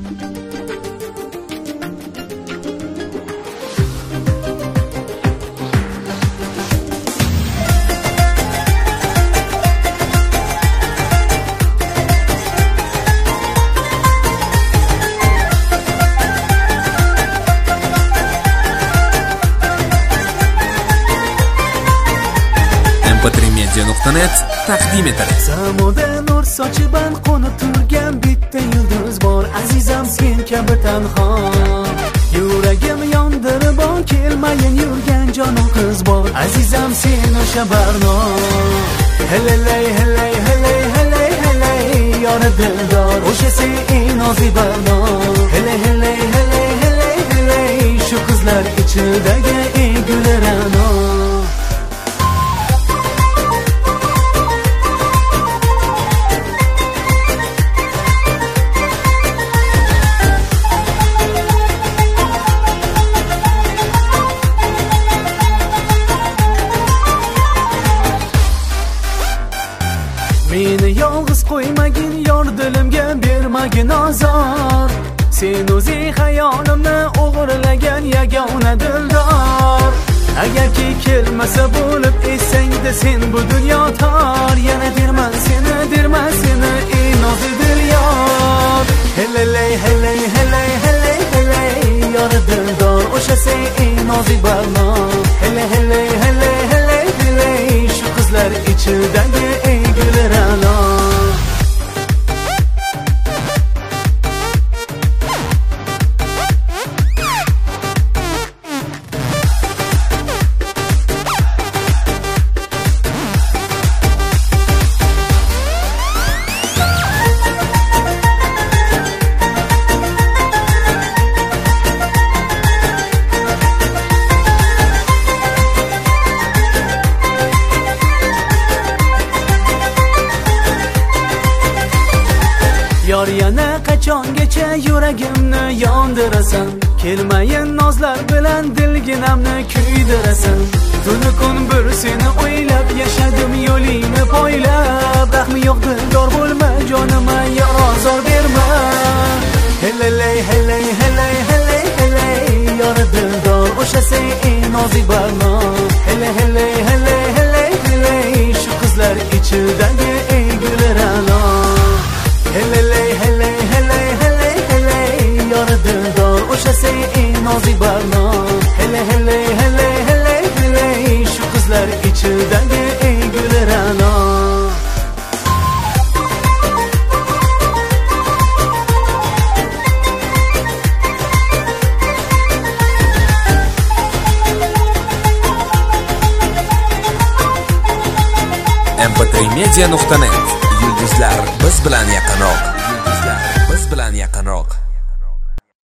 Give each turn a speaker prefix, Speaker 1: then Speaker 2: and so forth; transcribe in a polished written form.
Speaker 1: mp3media.net taqdim etadi.
Speaker 2: Samoda nur sochiban qo'nib turgan bitta yulduz bor, azizam sen kabi tanho. Yuragim yondirib kelmayin yurgan jonim qiz bor, azizam sen o'sha barno. Helay helay helay helay helay yora dildor, o'sha sen nozik barno. Helay helay helay helay helay shu qizlar ichidagi eng gularano. Meni yolg'iz qo'ymagin, yor dilimga bermagin azor. Sen o'zing xayolimni o'g'irlagan yagona dildor. Agarki kelmasa bo'lib esingda sen bu dunyo tor, yana derman seni ey nozik dil yor. Helay helay helay helay helay yor dildor, o'sha sen ey nozik barno. Helay helay helay helay helay shu qizlar ichidagi eng gularano. Yor yana qachongacha yuragimni yondirasan? Kelmayin nozlar bilan dilginamni kuydirasan. Tuni kun bir seni o'ylab yashadim yo'lingni poylab. Rahmi yo'q dildor bo'lma jonima ozor berma. Helay helay helay helay helay yor dildor, o'sha sen eng nozik barno. Helay helay helay helay helay shu qizlar ichidagi eng gularano. Helay helay helay helay helay yor dildor, o'sha sen eng nozik barno. Helay helay helay helay helay shu qizlar ichidagi eng gularano.
Speaker 1: mp3media.net. Yulduzlar biz bilan yaqinroq.